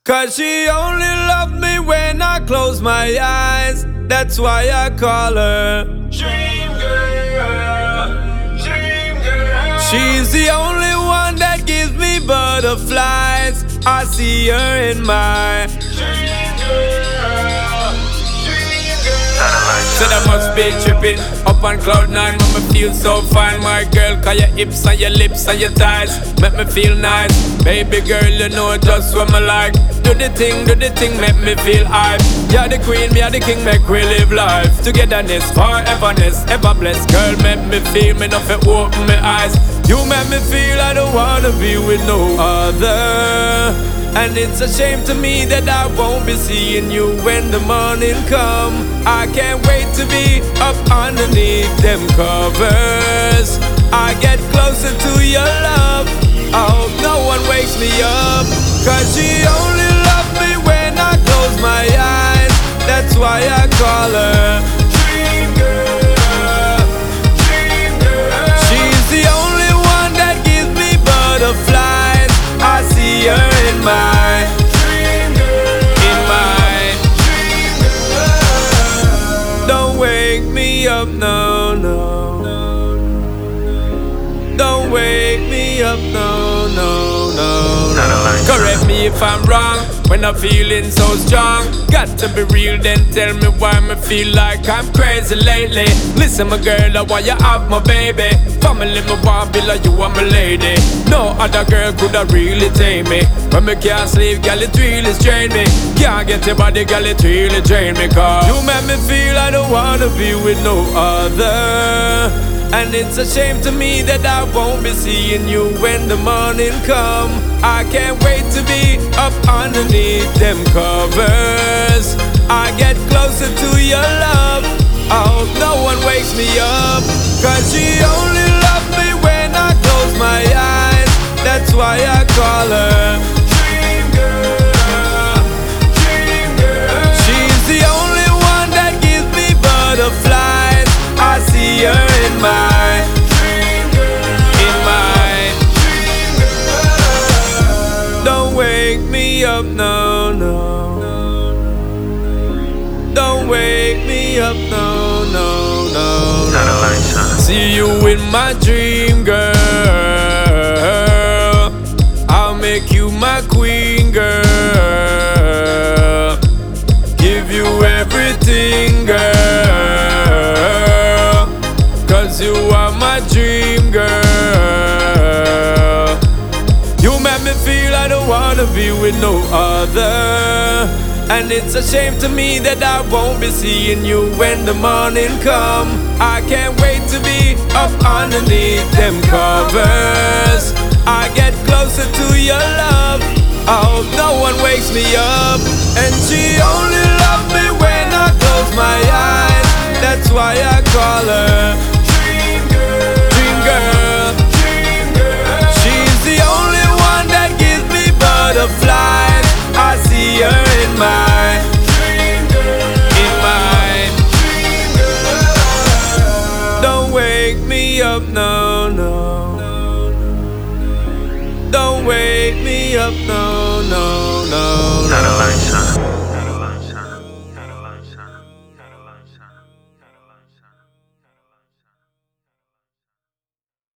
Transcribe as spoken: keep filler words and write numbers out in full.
Cause she only loved me when I close my eyes. That's why I call her Dream Girl, Dream Girl. She's the only one that gives me butterflies. I see her in my Dream Girl, Dream Girl. Said I must be tripping up on cloud nine, make me feel so fine, my girl. Cause your hips and your lips and your thighs make me feel nice. Baby girl, you know just what me like. Do the thing, do the thing, make me feel hype. You're the queen, me are the king, make we live life. Togetherness, foreverness, ever blessed. Girl, make me feel, me nothing open my eyes. You make me feel I don't wanna be with no other. And it's a shame to me that I won't be seeing you when the morning come. I can't wait to be up underneath them covers. I get closer to your love. I hope no one wakes me up. Cause she only loved me when I close my eyes. That's why I call her Dream Girl, Dream Girl. She's the only one that gives me butterflies. I see her in my Dream Girl, in my Dream Girl. Don't wake me up, no, no. Don't wake me up, no, no, no, no. Correct me if I'm wrong, when I'm feeling so strong. Got to be real, then tell me why me feel like I'm crazy lately. Listen, my girl, I want you have my baby. Family, me want be like you are my lady. No other girl could have really take me. When me can't sleep, girl, it really strain me. Can't get your body, girl, it really drain me. Cause you make me feel I don't wanna be with no other. And it's a shame to me that I won't be seeing you when the morning come. I can't wait to be up underneath them covers. I get closer to your love. I hope no one wakes me up. Cause she only loved me when I close my eyes. That's why I call her Dream Girl, Dream Girl. She's the only one that gives me butterflies. I see her in my Dream Girl, in my Dream Girl. Don't wake me up, no, no. Don't wake me up, no, no, no, no. See you in my dream, girl. I'll make you my queen, girl. Give you everything, girl. Cause you are my dream, girl. You make me feel I don't wanna be with no other. And it's a shame to me that I won't be seeing you when the morning come. I can't wait to be up underneath them covers. I get closer to your love. I hope no one wakes me up. And she only loved me when I close my eyes. That's why I call her Dream Girl, Dream Girl, Dream Girl. She's the only one that gives me butterflies. I see her in my Dream Girl, in my Dream Girl. Don't wake me up, no, no. Don't wake me up, no.